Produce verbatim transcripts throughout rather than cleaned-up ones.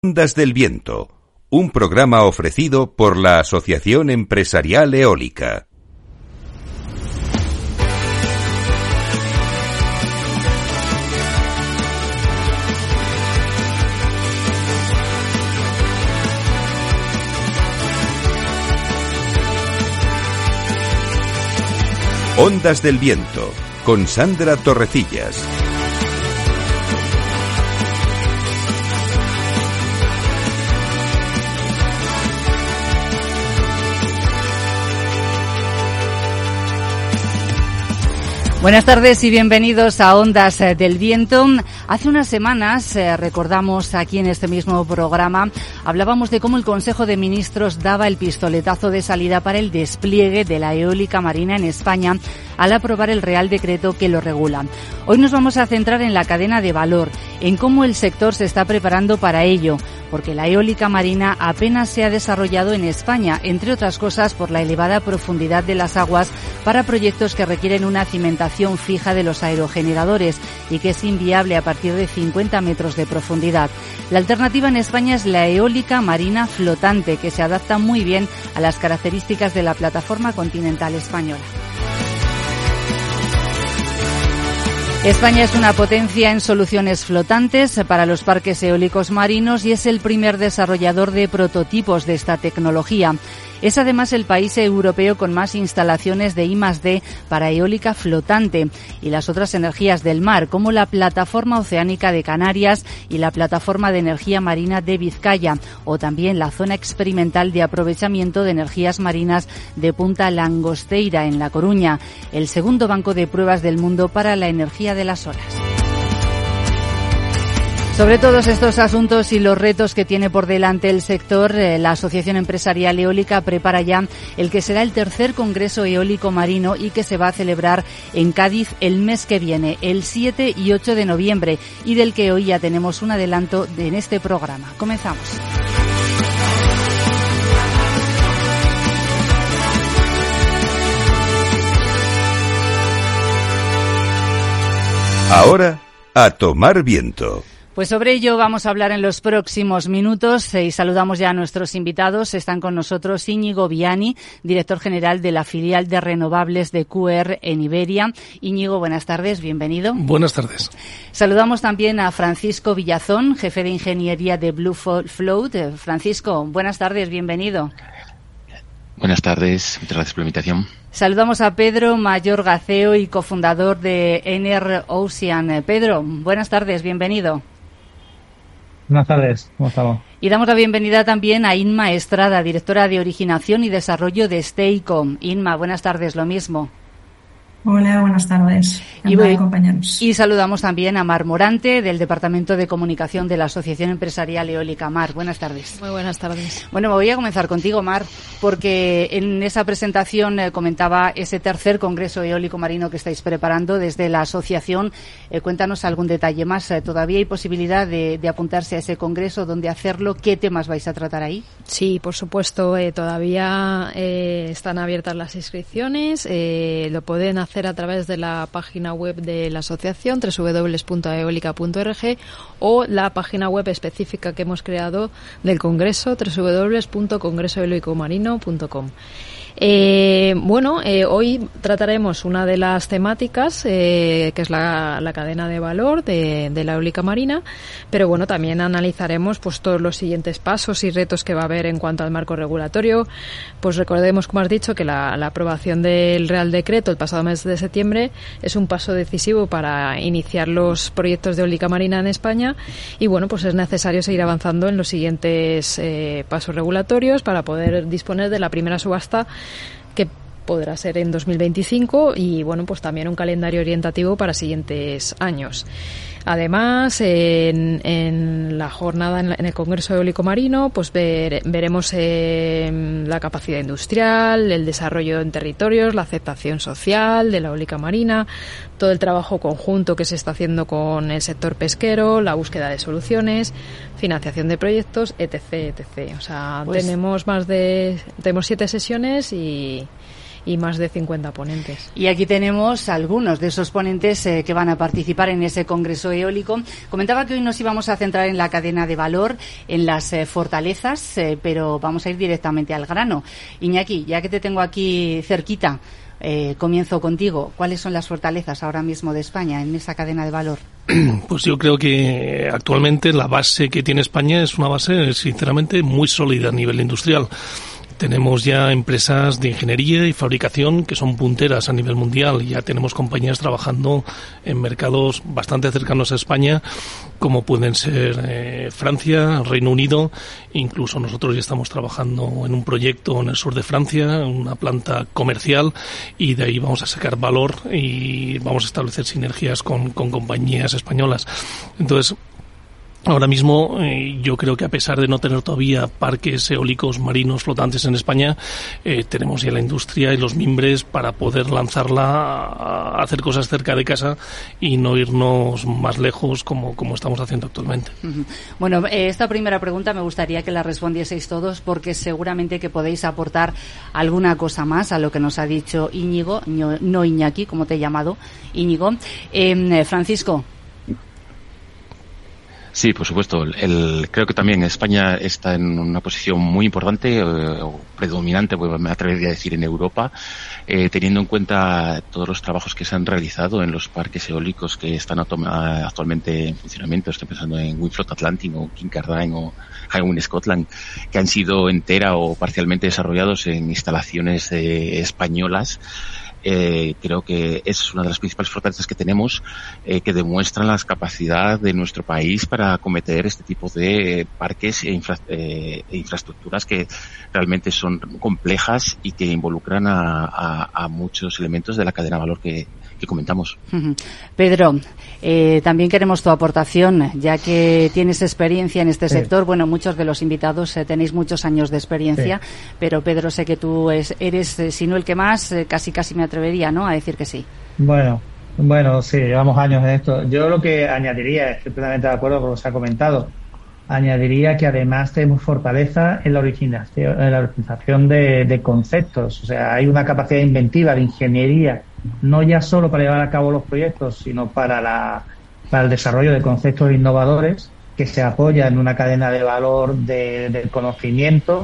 Ondas del Viento, un programa ofrecido por la Asociación Empresarial Eólica. Ondas del Viento, con Sandra Torrecillas. Buenas tardes y bienvenidos a Ondas del Viento. Hace unas semanas, eh, recordamos aquí en este mismo programa, hablábamos de cómo el Consejo de Ministros daba el pistoletazo de salida para el despliegue de la eólica marina en España al aprobar el Real Decreto que lo regula. Hoy nos vamos a centrar en la cadena de valor, en cómo el sector se está preparando para ello, porque la eólica marina apenas se ha desarrollado en España, entre otras cosas por la elevada profundidad de las aguas para proyectos que requieren una cimentación fija de los aerogeneradores y que es inviable a partir de cincuenta metros de profundidad. La alternativa en España es la eólica marina flotante, que se adapta muy bien a las características de la plataforma continental española. España es una potencia en soluciones flotantes para los parques eólicos marinos y es el primer desarrollador de prototipos de esta tecnología. Es además el país europeo con más instalaciones de I más D para eólica flotante y las otras energías del mar, como la plataforma oceánica de Canarias y la plataforma de energía marina de Vizcaya, o también la zona experimental de aprovechamiento de energías marinas de Punta Langosteira, en La Coruña, el segundo banco de pruebas del mundo para la energía de las olas. Sobre todos estos asuntos y los retos que tiene por delante el sector, eh, la Asociación Empresarial Eólica prepara ya el que será el tercer Congreso Eólico Marino y que se va a celebrar en Cádiz el mes que viene, el siete y ocho de noviembre, y del que hoy ya tenemos un adelanto de, en este programa. Comenzamos. Ahora, a tomar viento. Pues sobre ello vamos a hablar en los próximos minutos eh, y saludamos ya a nuestros invitados. Están con nosotros Íñigo Viani, director general de la filial de renovables de Q R en Iberia. Íñigo, buenas tardes, bienvenido. Buenas tardes. Saludamos también a Francisco Villazón, jefe de ingeniería de Blue Float. Eh, Francisco, buenas tardes, bienvenido. Buenas tardes, muchas gracias por la invitación. Saludamos a Pedro Mayor Gaceo y cofundador de Ener Ocean. Pedro, buenas tardes, bienvenido. Buenas tardes, ¿cómo estamos? Y damos la bienvenida también a Inma Estrada, directora de Originación y Desarrollo de Staycom. Inma, buenas tardes, lo mismo. Hola, buenas tardes. Y, voy, compañeros. y saludamos también a Mar Morante, del Departamento de Comunicación de la Asociación Empresarial Eólica. Mar, buenas tardes. Muy buenas tardes. Bueno, me voy a comenzar contigo, Mar, porque en esa presentación eh, comentaba ese tercer Congreso Eólico Marino que estáis preparando desde la asociación. Eh, cuéntanos algún detalle más. Eh, ¿Todavía hay posibilidad de, de apuntarse a ese Congreso? ¿Dónde hacerlo? ¿Qué temas vais a tratar ahí? Sí, por supuesto. Eh, todavía eh, están abiertas las inscripciones. Eh, lo pueden hacer hacer a través de la página web de la asociación doble u doble u doble u punto eólica punto org o la página web específica que hemos creado del Congreso, doble u doble u doble u punto congreso eólico marino punto com. Eh, bueno, eh, hoy trataremos una de las temáticas, eh, que es la, la cadena de valor de, de la eólica marina, pero bueno, también analizaremos pues todos los siguientes pasos y retos que va a haber en cuanto al marco regulatorio. Pues recordemos, como has dicho, que la, la aprobación del Real Decreto el pasado mes de septiembre es un paso decisivo para iniciar los proyectos de eólica marina en España y bueno, pues es necesario seguir avanzando en los siguientes eh, pasos regulatorios para poder disponer de la primera subasta, que podrá ser en dos mil veinticinco, y bueno, pues también un calendario orientativo para siguientes años. Además, en, en la jornada, en, la, en el Congreso Eólico Marino, pues ver, veremos eh, la capacidad industrial, el desarrollo en territorios, la aceptación social de la eólica marina, todo el trabajo conjunto que se está haciendo con el sector pesquero, la búsqueda de soluciones, financiación de proyectos, etc, etcétera. O sea, pues tenemos más de tenemos siete sesiones y y más de cincuenta ponentes. Y aquí tenemos algunos de esos ponentes eh, que van a participar en ese congreso eólico. Comentaba que hoy nos íbamos a centrar en la cadena de valor, en las eh, fortalezas, eh, pero vamos a ir directamente al grano. Iñaki, ya que te tengo aquí cerquita, eh, comienzo contigo. ¿Cuáles son las fortalezas ahora mismo de España en esa cadena de valor? Pues yo creo que actualmente la base que tiene España es una base, sinceramente, muy sólida a nivel industrial. Tenemos ya empresas de ingeniería y fabricación que son punteras a nivel mundial. Ya tenemos compañías trabajando en mercados bastante cercanos a España, como pueden ser eh, Francia, Reino Unido. Incluso nosotros ya estamos trabajando en un proyecto en el sur de Francia, una planta comercial, y de ahí vamos a sacar valor y vamos a establecer sinergias con, con compañías españolas. Entonces, ahora mismo eh, yo creo que a pesar de no tener todavía parques eólicos marinos flotantes en España, eh, tenemos ya la industria y los mimbres para poder lanzarla a, a hacer cosas cerca de casa y no irnos más lejos como, como estamos haciendo actualmente. Uh-huh. Bueno, eh, esta primera pregunta me gustaría que la respondieseis todos, porque seguramente que podéis aportar alguna cosa más a lo que nos ha dicho Íñigo, no, no Iñaki, como te he llamado, Íñigo. Eh, Francisco. Sí, por supuesto. El, creo que también España está en una posición muy importante, eh, o predominante, pues me atrevería a decir, en Europa, eh, teniendo en cuenta todos los trabajos que se han realizado en los parques eólicos que están actualmente en funcionamiento. Estoy pensando en Windfloat Atlantic o Kincardine o Hywind Scotland, que han sido entera o parcialmente desarrollados en instalaciones eh, españolas. Eh, creo que es una de las principales fortalezas que tenemos, eh, que demuestran la capacidad de nuestro país para acometer este tipo de parques e, infra, eh, e infraestructuras que realmente son complejas y que involucran a, a, a muchos elementos de la cadena de valor que, que comentamos. Uh-huh. Pedro, eh, también queremos tu aportación, ya que tienes experiencia en este sí. sector. Bueno, muchos de los invitados eh, tenéis muchos años de experiencia, sí. pero Pedro, sé que tú es, eres, eh, si no el que más, eh, casi casi me atrevería, ¿no?, a decir que sí. Bueno, bueno, sí, llevamos años en esto. Yo lo que añadiría, estoy plenamente de acuerdo con lo que se ha comentado, añadiría que además tenemos fortaleza en la originación, en la organización de, de conceptos. O sea, hay una capacidad inventiva de ingeniería, no ya solo para llevar a cabo los proyectos, sino para la para el desarrollo de conceptos innovadores, que se apoya en una cadena de valor de, del conocimiento,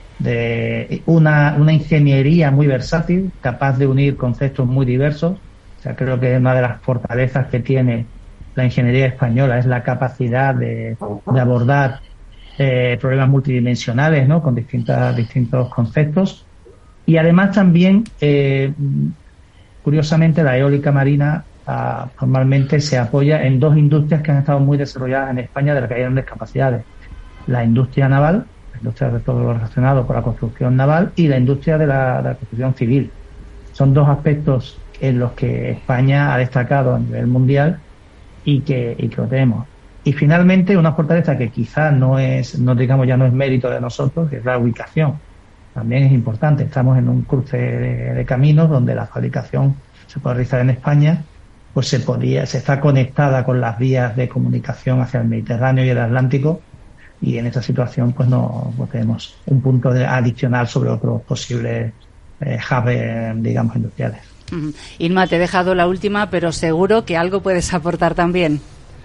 de una, una ingeniería muy versátil, capaz de unir conceptos muy diversos. O sea, creo que una de las fortalezas que tiene la ingeniería española es la capacidad de, de abordar eh, problemas multidimensionales, ¿no?, con distintas, distintos conceptos. Y además también, eh, curiosamente, la eólica marina ah, normalmente se apoya en dos industrias que han estado muy desarrolladas en España, de las que hay grandes capacidades: la industria naval, la industria de todo lo relacionado con la construcción naval, y la industria de la, de la construcción civil. Son dos aspectos en los que España ha destacado a nivel mundial y que, y que lo tenemos. Y finalmente, una fortaleza que quizás no es, no digamos ya no es mérito de nosotros, que es la ubicación. También es importante. Estamos en un cruce de, de caminos donde la fabricación se puede realizar en España, pues se podía, se está conectada con las vías de comunicación hacia el Mediterráneo y el Atlántico, y en esta situación pues no pues tenemos un punto de, adicional sobre otros posibles eh, hubs, digamos, industriales. Uh-huh. Inma, te he dejado la última, pero seguro que algo puedes aportar también.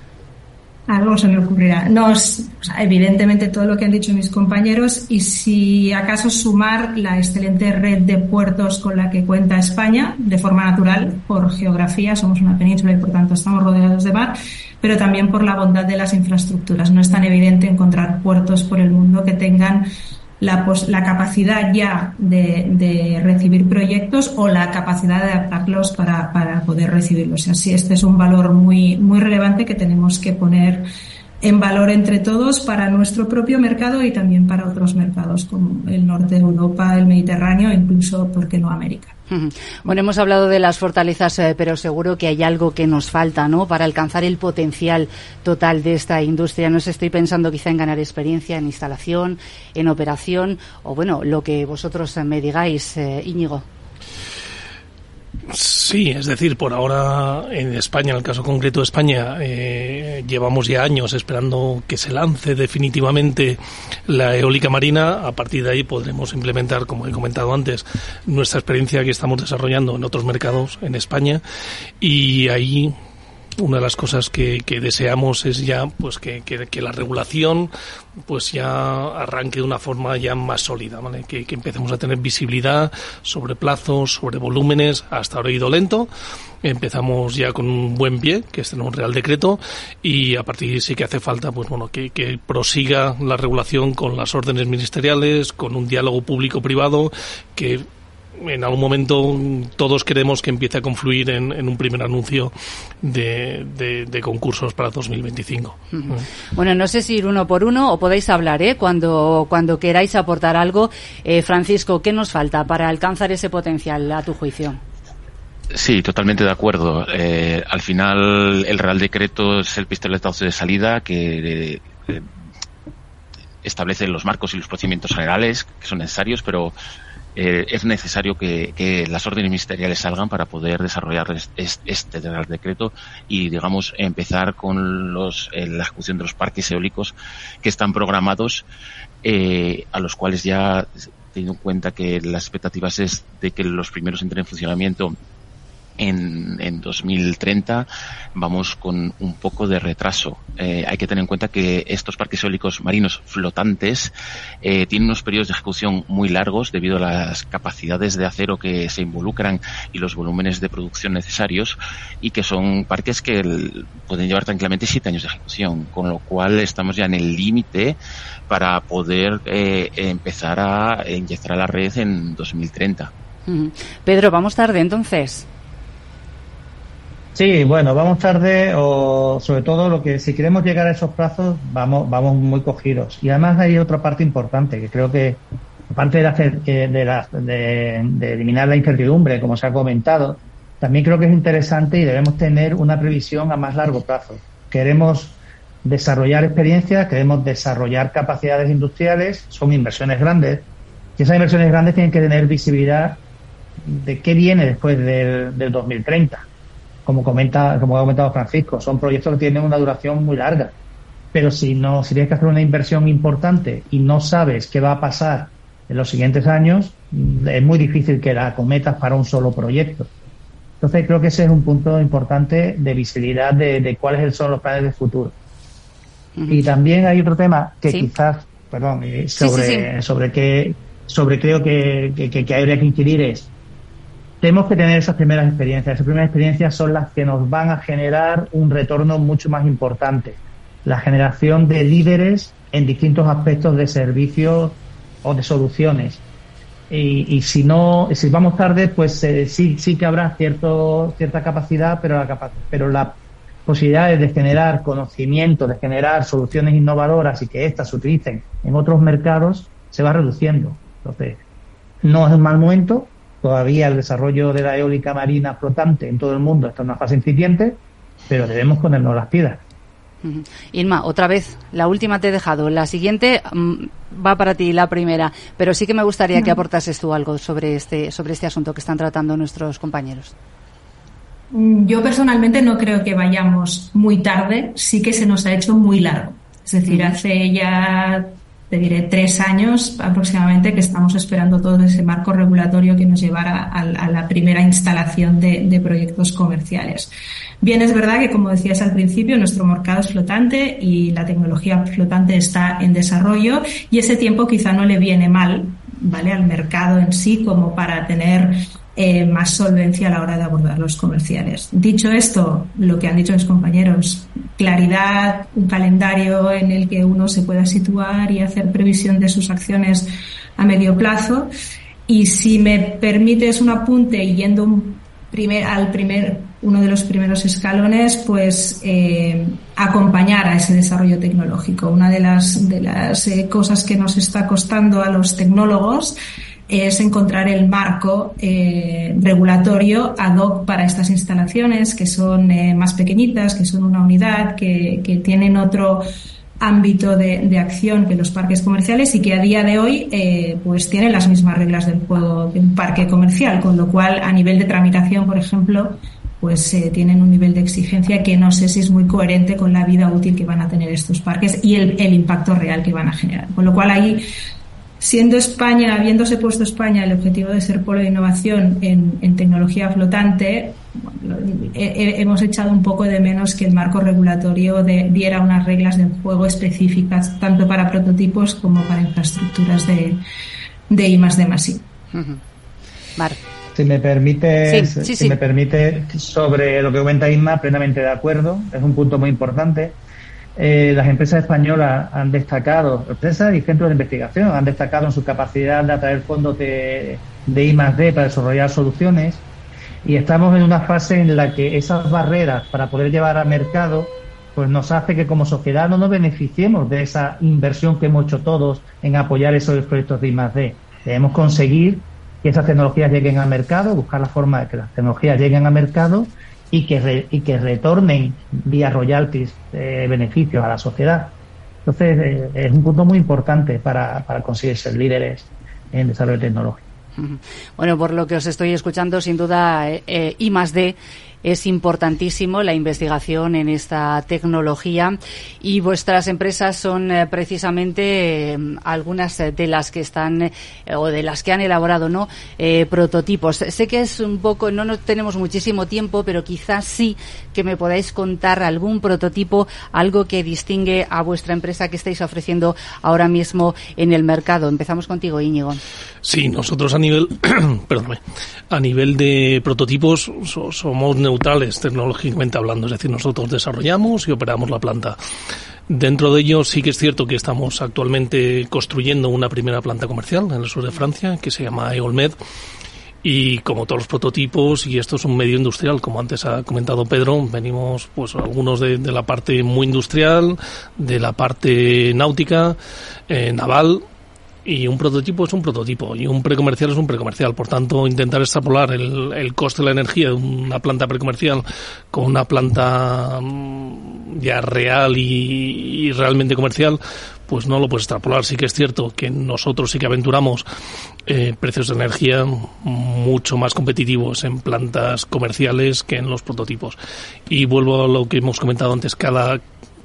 Algo se me ocurrirá. No, es, o sea, evidentemente todo lo que han dicho mis compañeros, y si acaso sumar la excelente red de puertos con la que cuenta España, de forma natural, por geografía, somos una península y por tanto estamos rodeados de mar, pero también por la bondad de las infraestructuras. No es tan evidente encontrar puertos por el mundo que tengan la, pos- la capacidad ya de, de recibir proyectos o la capacidad de adaptarlos para, para poder recibirlos. Así, este es un valor muy, muy relevante que tenemos que poner en valor entre todos para nuestro propio mercado y también para otros mercados como el norte de Europa, el Mediterráneo e incluso, ¿por qué no, América? Bueno, hemos hablado de las fortalezas, eh, pero seguro que hay algo que nos falta, ¿no?, para alcanzar el potencial total de esta industria. No sé, estoy pensando quizá en ganar experiencia en instalación, en operación, o bueno, lo que vosotros me digáis, eh, Íñigo. Sí, es decir, por ahora en España, en el caso concreto de España, eh, llevamos ya años esperando que se lance definitivamente la eólica marina. A partir de ahí podremos implementar, como he comentado antes, nuestra experiencia que estamos desarrollando en otros mercados en España, y ahí una de las cosas que, que deseamos es ya pues que, que, que la regulación pues ya arranque de una forma ya más sólida, ¿vale? Que, que empecemos a tener visibilidad sobre plazos, sobre volúmenes. Hasta ahora ha ido lento. Empezamos ya con un buen pie, que es tener un Real Decreto, y a partir de ahí sí que hace falta pues bueno que, que prosiga la regulación con las órdenes ministeriales, con un diálogo público-privado que en algún momento todos queremos que empiece a confluir en, en un primer anuncio de, de, de concursos para dos mil veinticinco. Uh-huh. Bueno, no sé si ir uno por uno o podéis hablar, ¿eh? Cuando, cuando queráis aportar algo. Eh, Francisco, ¿qué nos falta para alcanzar ese potencial, a tu juicio? Sí, totalmente de acuerdo. Eh, al final, el Real Decreto es el pistoletazo de salida que eh, establece los marcos y los procedimientos generales que son necesarios, pero Eh, es necesario que, que las órdenes ministeriales salgan para poder desarrollar este, este Real Decreto y, digamos, empezar con los, eh, la ejecución de los parques eólicos que están programados, eh, a los cuales ya, teniendo en cuenta que las expectativas es de que los primeros entren en funcionamiento en, en dos mil treinta, vamos con un poco de retraso. Eh, hay que tener en cuenta que estos parques eólicos marinos flotantes eh, tienen unos periodos de ejecución muy largos debido a las capacidades de acero que se involucran y los volúmenes de producción necesarios, y que son parques que el, pueden llevar tranquilamente siete años de ejecución, con lo cual estamos ya en el límite para poder eh, empezar a inyectar a la red en dos mil treinta. Uh-huh. Pedro, ¿vamos tarde entonces? Sí, bueno, vamos tarde, o sobre todo lo que si queremos llegar a esos plazos vamos vamos muy cogidos. Y además hay otra parte importante que creo que, aparte de, hacer, de, la, de, de eliminar la incertidumbre, como se ha comentado, también creo que es interesante y debemos tener una previsión a más largo plazo. Queremos desarrollar experiencias, queremos desarrollar capacidades industriales, son inversiones grandes, y esas inversiones grandes tienen que tener visibilidad de qué viene después del, del dos mil treinta. Como comenta, como ha comentado Francisco, son proyectos que tienen una duración muy larga. Pero si no, si tienes que hacer una inversión importante y no sabes qué va a pasar en los siguientes años, es muy difícil que la acometas para un solo proyecto. Entonces creo que ese es un punto importante de visibilidad de, de cuáles son los planes de futuro. Uh-huh. Y también hay otro tema que ¿sí? quizás, perdón, sobre, sí, sí, sí. sobre qué, sobre creo que, que, que habría que incidir es, tenemos que tener esas primeras experiencias. Esas primeras experiencias son las que nos van a generar un retorno mucho más importante. La generación de líderes en distintos aspectos de servicios o de soluciones. Y, y si no, si vamos tarde, pues eh, sí, sí que habrá cierto, cierta capacidad, pero la capa- pero la posibilidades de generar conocimiento, de generar soluciones innovadoras y que éstas se utilicen en otros mercados se va reduciendo. Entonces, no es un mal momento. Todavía el desarrollo de la eólica marina flotante en todo el mundo está en una fase incipiente, pero debemos ponernos las pilas. Uh-huh. Irma, otra vez, la última te he dejado. La siguiente um, va para ti, la primera, pero sí que me gustaría uh-huh. que aportases tú algo sobre este, sobre este asunto que están tratando nuestros compañeros. Yo personalmente no creo que vayamos muy tarde, sí que se nos ha hecho muy largo. Es decir, uh-huh. hace ya... te diré tres años aproximadamente que estamos esperando todo ese marco regulatorio que nos llevara a, a la primera instalación de, de proyectos comerciales. Bien, es verdad que, como decías al principio, nuestro mercado es flotante y la tecnología flotante está en desarrollo, y ese tiempo quizá no le viene mal, ¿vale?, al mercado en sí como para tener Eh, más solvencia a la hora de abordar los comerciales. Dicho esto, lo que han dicho mis compañeros, claridad, un calendario en el que uno se pueda situar y hacer previsión de sus acciones a medio plazo. Y si me permites un apunte yendo un primer, al primer, uno de los primeros escalones, pues eh, acompañar a ese desarrollo tecnológico. Una de las, de las eh, cosas que nos está costando a los tecnólogos es encontrar el marco eh, regulatorio ad hoc para estas instalaciones que son eh, más pequeñitas, que son una unidad, que, que tienen otro ámbito de, de acción que los parques comerciales y que a día de hoy eh, pues tienen las mismas reglas del juego de un parque comercial, con lo cual a nivel de tramitación, por ejemplo, pues eh, tienen un nivel de exigencia que no sé si es muy coherente con la vida útil que van a tener estos parques y el, el impacto real que van a generar. Con lo cual ahí, siendo España, habiéndose puesto España el objetivo de ser polo de innovación en, en tecnología flotante, bueno, he, hemos echado un poco de menos que el marco regulatorio de, diera unas reglas del juego específicas tanto para prototipos como para infraestructuras de, de I más D más I. Uh-huh. Mar. Si me permite, sí, sí, si sí. me permite, sobre lo que comenta Inma, plenamente de acuerdo. Es un punto muy importante. Eh, las empresas españolas han destacado, empresas y centros de investigación, han destacado en su capacidad de atraer fondos de, de I más D para desarrollar soluciones, y estamos en una fase en la que esas barreras para poder llevar al mercado pues nos hace que como sociedad no nos beneficiemos de esa inversión que hemos hecho todos en apoyar esos proyectos de I más D. Debemos conseguir que esas tecnologías lleguen al mercado, buscar la forma de que las tecnologías lleguen al mercado y que re, y que retornen vía royalties eh, beneficios a la sociedad. Entonces eh, es un punto muy importante para, para conseguir ser líderes en desarrollo tecnológico. Bueno, por lo que os estoy escuchando, sin duda eh, eh, I más D es importantísimo, la investigación en esta tecnología, y vuestras empresas son eh, precisamente eh, algunas de las que están eh, o de las que han elaborado, ¿no? Eh, prototipos. Sé que es un poco, no, no tenemos muchísimo tiempo, pero quizás sí que me podáis contar algún prototipo, algo que distingue a vuestra empresa que estáis ofreciendo ahora mismo en el mercado. Empezamos contigo, Íñigo. Sí, nosotros a nivel, perdóname, a nivel de prototipos so, somos neutrales tecnológicamente hablando, es decir, nosotros desarrollamos y operamos la planta. Dentro de ello sí que es cierto que estamos actualmente construyendo una primera planta comercial en el sur de Francia que se llama Eolmed, y como todos los prototipos, y esto es un medio industrial, como antes ha comentado Pedro, venimos pues algunos de, de la parte muy industrial, de la parte náutica, eh, naval. Y un prototipo es un prototipo y un precomercial es un precomercial. Por tanto, intentar extrapolar el, el coste de la energía de una planta precomercial con una planta ya real y, y realmente comercial, pues no lo puedes extrapolar. Sí que es cierto que nosotros sí que aventuramos eh, precios de energía mucho más competitivos en plantas comerciales que en los prototipos. Y vuelvo a lo que hemos comentado antes, cada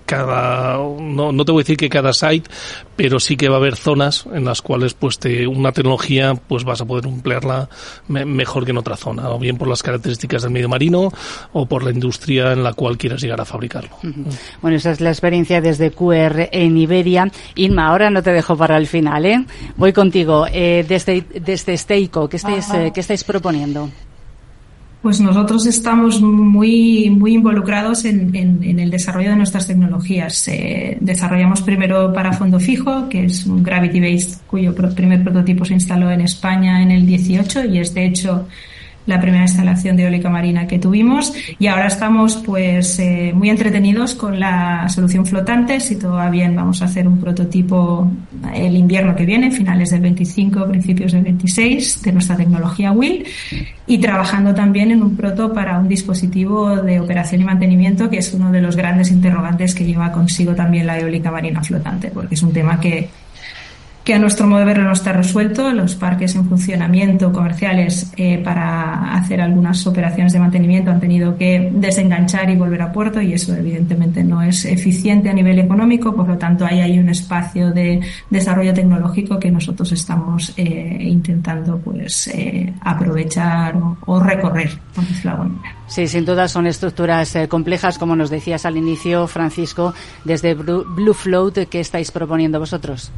cada no, no te voy a decir que cada site, pero sí que va a haber zonas en las cuales pues te, una tecnología pues vas a poder emplearla me, mejor que en otra zona, o bien por las características del medio marino o por la industria en la cual quieras llegar a fabricarlo. Uh-huh. Bueno, esa es la experiencia desde Q R en Iberia. Inma, ahora no te dejo para el final, ¿eh? Voy contigo. Eh, desde desde Steico, ¿qué estáis, eh, ¿qué estáis proponiendo? Pues nosotros estamos muy muy involucrados en, en, en el desarrollo de nuestras tecnologías. Eh, desarrollamos primero para Fondo Fijo, que es un Gravity Based, cuyo primer prototipo se instaló en España en el dieciocho y es de hecho la primera instalación de eólica marina que tuvimos, y ahora estamos pues eh, muy entretenidos con la solución flotante. Si todo va bien, vamos a hacer un prototipo el invierno que viene, finales del veinticinco, principios del veintiséis, de nuestra tecnología W I L, y trabajando también en un proto para un dispositivo de operación y mantenimiento, que es uno de los grandes interrogantes que lleva consigo también la eólica marina flotante, porque es un tema que que a nuestro modo de verlo no está resuelto. Los parques en funcionamiento comerciales eh, para hacer algunas operaciones de mantenimiento han tenido que desenganchar y volver a puerto, y eso evidentemente no es eficiente a nivel económico. Por lo tanto, ahí hay un espacio de desarrollo tecnológico que nosotros estamos eh, intentando pues eh, aprovechar o, o recorrer, por decirlo de alguna manera. Sí, sin duda son estructuras eh, complejas, como nos decías al inicio, Francisco. Desde Blue Float, ¿qué estáis proponiendo vosotros?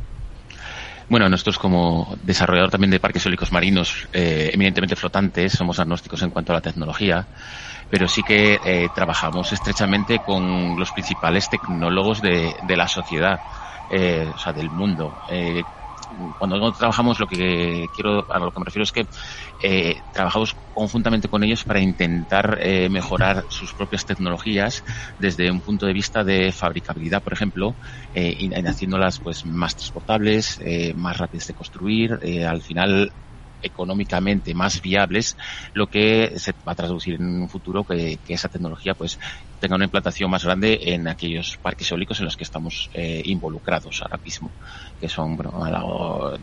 Bueno, nosotros como desarrollador también de parques eólicos marinos eh, eminentemente flotantes, somos agnósticos en cuanto a la tecnología, pero sí que eh, trabajamos estrechamente con los principales tecnólogos de, de la sociedad, eh, o sea, del mundo. Eh, cuando trabajamos, lo que quiero, a lo que me refiero es que eh, trabajamos conjuntamente con ellos para intentar eh, mejorar sus propias tecnologías desde un punto de vista de fabricabilidad, por ejemplo, eh, y haciéndolas pues más transportables, eh, más rápidas de construir. Eh, al final económicamente más viables, lo que se va a traducir en un futuro que, que esa tecnología pues tenga una implantación más grande en aquellos parques eólicos en los que estamos eh, involucrados ahora mismo, que son, bueno, a lo,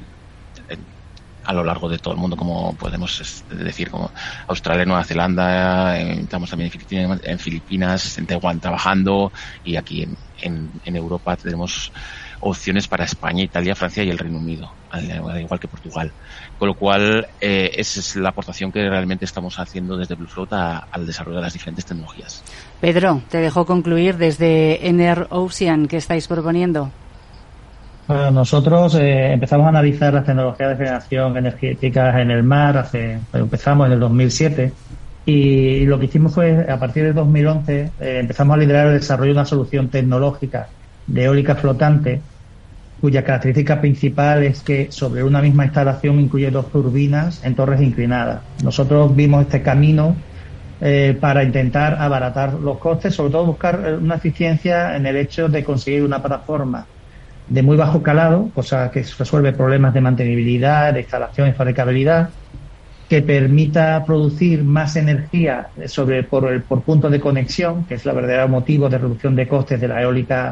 a lo largo de todo el mundo, como podemos decir, como Australia, Nueva Zelanda, eh, estamos también en Filipinas, en Filipinas, en Taiwán trabajando, y aquí en, en, en Europa tenemos opciones para España, Italia, Francia y el Reino Unido, al igual que Portugal. Con lo cual, eh, esa es la aportación que realmente estamos haciendo desde Bluefloat a, al desarrollo de las diferentes tecnologías. Pedro, te dejo concluir desde EnerOcean, ¿qué estáis proponiendo? Bueno, nosotros eh, empezamos a analizar las tecnologías de generación energética en el mar, hace, empezamos en el dos mil siete, y lo que hicimos fue, a partir del dos mil once, eh, empezamos a liderar el desarrollo de una solución tecnológica de eólica flotante, cuya característica principal es que sobre una misma instalación incluye dos turbinas en torres inclinadas. Nosotros vimos este camino eh, para intentar abaratar los costes, sobre todo buscar una eficiencia en el hecho de conseguir una plataforma de muy bajo calado, cosa que resuelve problemas de mantenibilidad, de instalación y fabricabilidad, que permita producir más energía sobre por el por punto de conexión, que es el verdadero motivo de reducción de costes de la eólica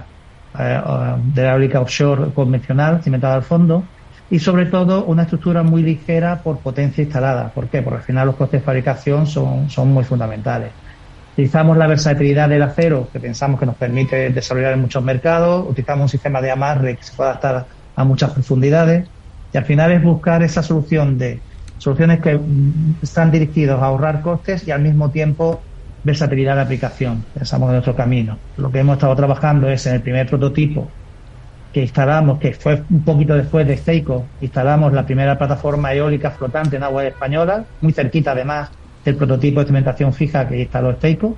de la eólica offshore convencional, cimentada al fondo, y sobre todo una estructura muy ligera por potencia instalada. ¿Por qué? Porque al final los costes de fabricación son, son muy fundamentales. Utilizamos la versatilidad del acero, que pensamos que nos permite desarrollar en muchos mercados, utilizamos un sistema de amarre que se puede adaptar a muchas profundidades, y al final es buscar esa solución de soluciones que están dirigidas a ahorrar costes y al mismo tiempo versatilidad de aplicación. Pensamos en nuestro camino. Lo que hemos estado trabajando es en el primer prototipo que instalamos, que fue un poquito después de Steico, instalamos la primera plataforma eólica flotante en aguas españolas, muy cerquita además del prototipo de cimentación fija que instaló Steico,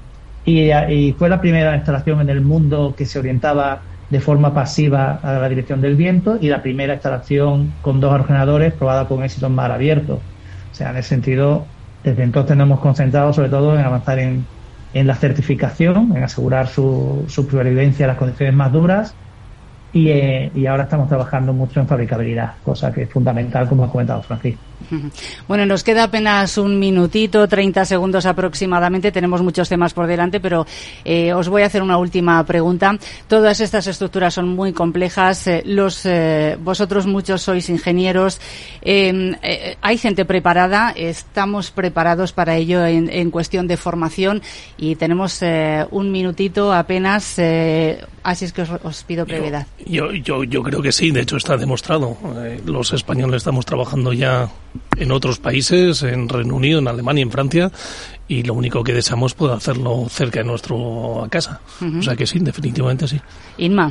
y, y fue la primera instalación en el mundo que se orientaba de forma pasiva a la dirección del viento, y la primera instalación con dos aerogeneradores probada con éxito en mar abierto. O sea, en ese sentido, desde entonces nos hemos concentrado sobre todo en avanzar en, en la certificación, en asegurar su, su supervivencia en las condiciones más duras, y, eh, y ahora estamos trabajando mucho en fabricabilidad, cosa que es fundamental, como ha comentado Francisco. Bueno, nos queda apenas un minutito, treinta segundos aproximadamente. Tenemos muchos temas por delante, pero eh, os voy a hacer una última pregunta. Todas estas estructuras son muy complejas. Eh, los eh, vosotros muchos sois ingenieros. Eh, eh, hay gente preparada. Estamos preparados para ello en, en cuestión de formación, y tenemos eh, un minutito apenas. Eh, así es que os, os pido brevedad. Yo, yo, yo creo que sí. De hecho, está demostrado. Eh, los españoles estamos trabajando ya en otros países, en Reino Unido, en Alemania, en Francia, y lo único que deseamos es poder hacerlo cerca de nuestro casa. Uh-huh. O sea que sí, definitivamente sí. Inma.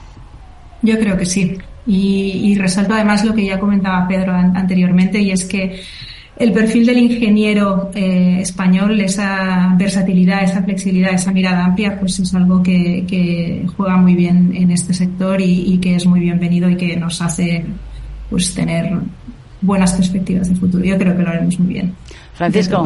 Yo creo que sí. Y, y resalto además lo que ya comentaba Pedro an- anteriormente, y es que el perfil del ingeniero eh, español, esa versatilidad, esa flexibilidad, esa mirada amplia, pues es algo que, que juega muy bien en este sector, y, y que es muy bienvenido, y que nos hace pues tener buenas perspectivas de futuro. Yo creo que lo haremos muy bien. Francisco.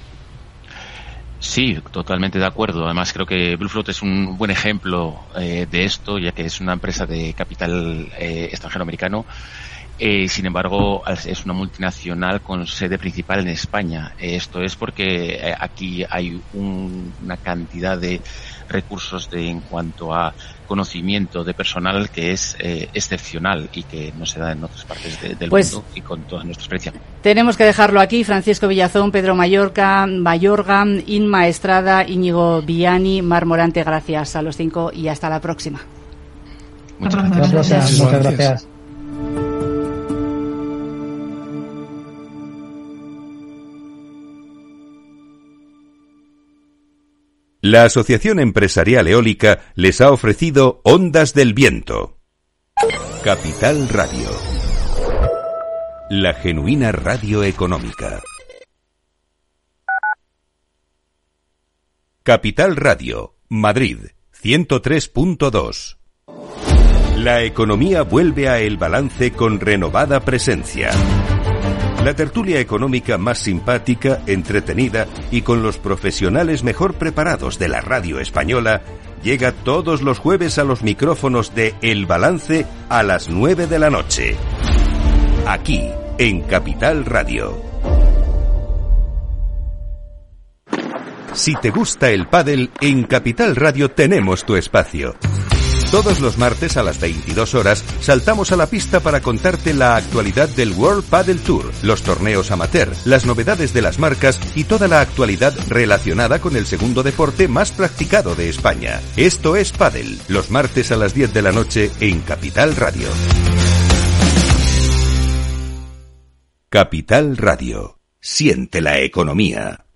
Sí, totalmente de acuerdo. Además, creo que Bluefloat es un buen ejemplo eh, de esto, ya que es una empresa de capital eh, extranjero americano. Eh, sin embargo, es una multinacional con sede principal en España. Eh, esto es porque eh, aquí hay un, una cantidad de recursos de, en cuanto a conocimiento de personal que es eh, excepcional y que no se da en otras partes de, del pues, mundo, y con toda nuestra experiencia. Tenemos que dejarlo aquí. Francisco Villazón, Pedro Mallorca, Mayorga, Inma Estrada, Íñigo Villani, Mar Morante, gracias a los cinco y hasta la próxima. Muchas gracias. Muchas gracias. Muchas gracias. La Asociación Empresarial Eólica les ha ofrecido Ondas del Viento. Capital Radio. La genuina radio económica. Capital Radio, Madrid, ciento tres punto dos. La economía vuelve a El Balance con renovada presencia. La tertulia económica más simpática, entretenida y con los profesionales mejor preparados de la radio española llega todos los jueves a los micrófonos de El Balance a las nueve de la noche. Aquí, en Capital Radio. Si te gusta el pádel, en Capital Radio tenemos tu espacio. Todos los martes a las veintidós horas saltamos a la pista para contarte la actualidad del World Padel Tour, los torneos amateur, las novedades de las marcas y toda la actualidad relacionada con el segundo deporte más practicado de España. Esto es Padel, los martes a las diez de la noche en Capital Radio. Capital Radio. Siente la economía.